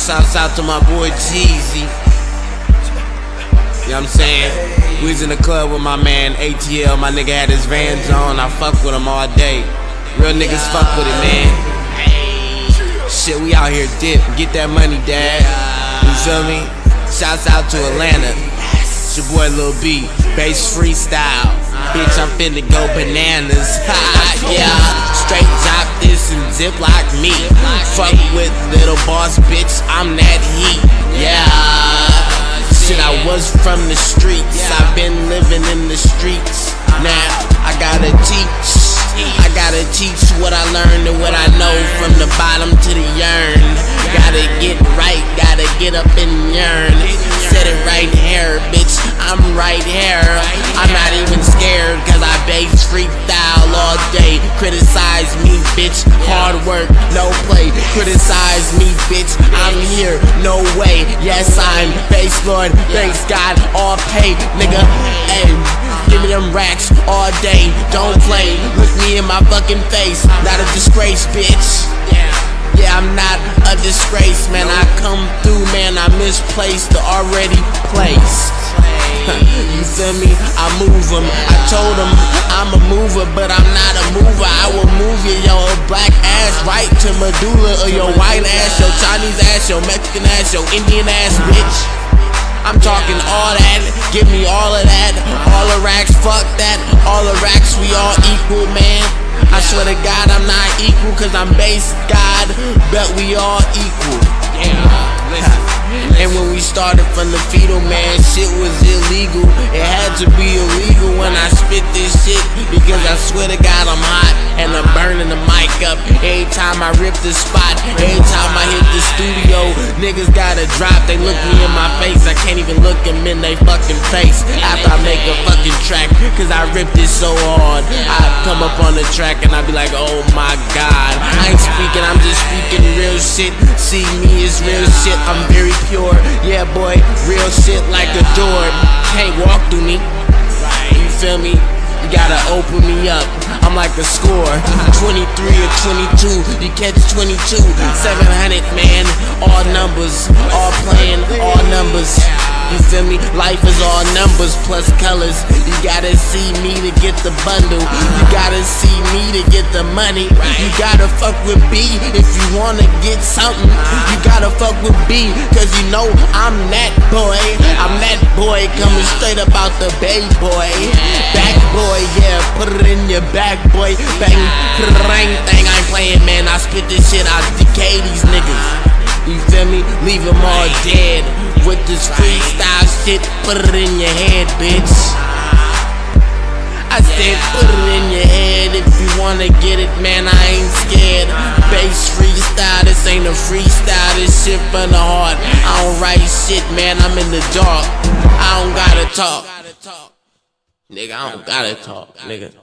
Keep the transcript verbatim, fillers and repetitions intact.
Shouts out to my boy Jeezy. You know what I'm saying? We was in the club with my man A T L. My nigga had his Vans on. I fuck with him all day. Real niggas fuck with it, man. Shit, we out here dip. Get that money, dad. You feel me? Shouts out to Atlanta. It's your boy Lil B. Bass freestyle. Bitch, I'm finna go bananas. Yeah. Straight drop this and zip like me. Fuck with little boss, bitch. I'm that heat. Yeah. Shit, I was from the streets. I've been living in the streets. Now I gotta teach. I gotta teach what I learned and what I know from the bottom to the yearn. Gotta get right, gotta get up and yearn. Said it right here, bitch, I'm right here. I'm not even scared cause I bass freestyle all day. Criticize me, bitch, hard work, no play. Criticize me, bitch, I'm here, no way. Yes, I'm bass lord, thanks God, all pay, nigga. Ayy, give me them racks all day, don't play. Look me in my fucking face, not a disgrace, bitch. Yeah, I'm not a disgrace, man. I come through, man. I misplaced the already placed. You feel me? I move them. I told them I'm a mover, but I'm not a mover. I will move your, your black ass right to medulla, or your white ass, your Chinese ass, your Mexican ass, your Indian ass, bitch. I'm talking all that, give me all of that. All the racks, fuck that. All the racks, we all equal, man. I swear to God I'm not equal cause I'm base God, but we all equal. And when we started from the fetal, man, shit was illegal. It had to be illegal when I spit this shit, because I swear to God I'm hot and I'm burning the mic up. Every time I rip the spot, every time I hit the studio, niggas gotta drop. They look me in my face, I can't even look them in they fucking face after I make a fucking track, cause I ripped it so hard. I come up on the track and I be like, oh my God. I ain't speaking, I'm just speaking real shit. See me is real shit, I'm very pure. Yeah boy, real shit like a door. Can't walk through me. You feel me? You gotta open me up. I'm like a score. twenty-three or twenty-two. You catch twenty-two. seven hundred, man. All numbers. All playing. All numbers. You feel me? Life is all numbers plus colors. You gotta see me to get the bundle. You gotta see me to get the money. You gotta fuck with B if you wanna get something. You gotta fuck with B cause you know I'm that boy. I'm that boy coming straight up out the Bay, boy. Back boy, yeah, put it in your back, boy. Bang, rang, thing, I ain't playing, man. I spit this shit, I decay these niggas. You feel me? Leave them all dead. With this freestyle shit, put it in your head, bitch. I said put it in your head if you wanna get it, man, I ain't scared. Bass freestyle, this ain't a freestyle, this shit from the heart. I don't write shit, man, I'm in the dark. I don't gotta talk. Nigga, I don't gotta talk, nigga.